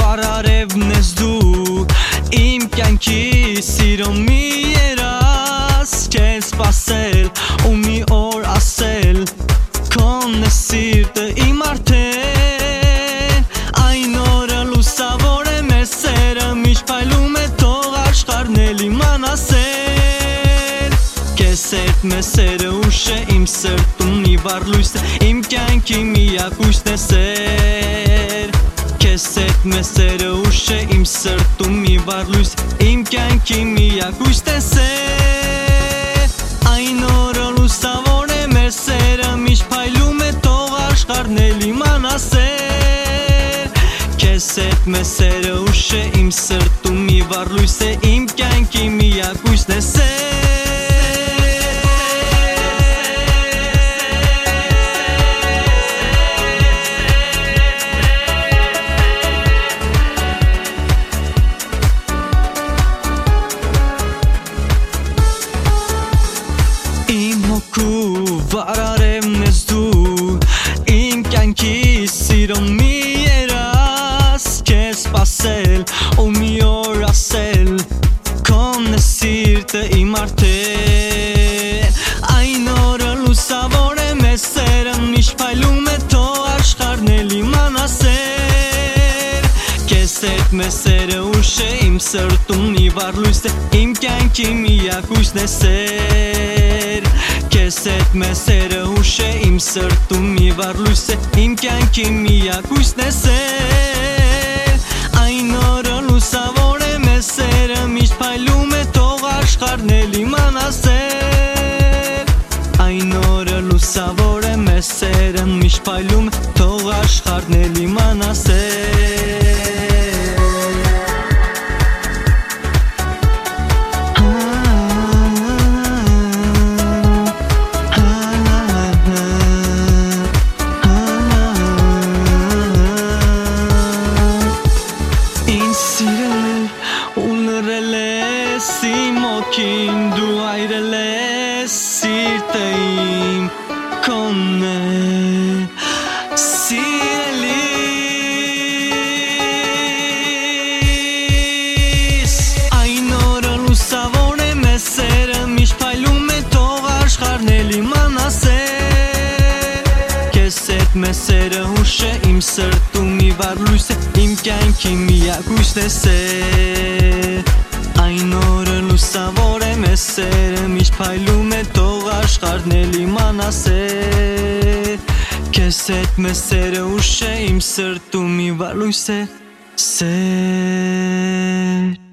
վարարևն ես դու իմ կյանքի սիրո մի երաս Չես սպասել ու մի օր ասել Քոն է սիրտը իմ արդեն Այն օրը լուսավոր է մեր սերը Միշտ փայլում է թող աշխարհն էլ իմանասել Քեզ հետ մեր սերը ուշ է իմ սրտում մի վառ լույս է Իմ կյանքի միակ հույսն է սեր Քեզ հետ մեր սերը ուշ է իմ սրտում մի վառ լույս Իմ կյանքի միակ հույսն է սեր Այն օրը լուսավոր է մեր սերը Միշտ փայլում է թող աշխարհն էլ իմանասեր Քեզ հետ մեր սերը ուշ է իմ սրտում մի վառ լույս է Իմ կյանքի միակ հույսն է սեր Վարարևն ես դու իմ կյանքի սիրո մի երաս Չես սպասել ու մի օր ասել Քոն է սիրտը իմ արդեն Այն օրը լուսավոր է մեր սերը Միշտ փայլում է թող աշխարհն էլ իմանասեր Քեզ հետ մեր սերը ուշ է իմ սրտում մի վառ լույս է Իմ կյանքի միակ հույսն է սեր Քեզ հետ մեր սերը ուշ է իմ սրտում մի վառ լույս է Իմ կյանքի միակ հույսն է սեր Այն օրը լուսավոր է մեր սերը Միշտ փայլում է թող աշխարհն էլ իմանասեր Այն օրը լուսավոր է մեր սերը Միշտ փայլում է թող աշխարհն էլ իմանասեր Իմ դու այրել ես սիրտը իմ քոնն է սիրելիս Այն օրը լուսավոր է մեր սերը Միշտ փայլում է թող աշխարհն էլ իմանասեր Քեզ հետ մեր սերը ուշ է իմ սրտում մի վառ լույս է Իմ կյանքի միակ հույսն է սեր Այն օրը լուսավոր է մեր սերը Միշտ փայլում է թող աշխարհն էլ իմանասեր Քեզ հետ մեր սերը ուշ է իմ սրտում մի վառ լույս է սեր